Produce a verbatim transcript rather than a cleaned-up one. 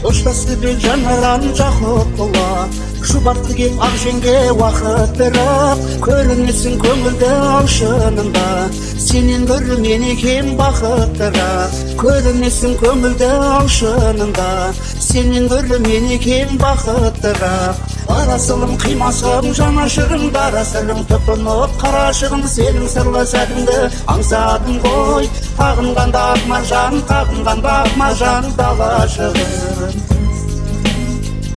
қоштасты жанаран жақұтұла жұбатты кеп ақжеңге уақыт беріп көрінесің көңілді ау шынында сенен гөрі мен екем бақыттырақ көрінесің көңілді ау шынында сенен гөрі мен екем бақыттырақ арасылым қимасым жанашырым дарасырым тұпынып қарашығым сенің сырлы сәтіңді аңсадым ғой қағынғанда ақ маржан қағынғанда ақ маржан дала шығын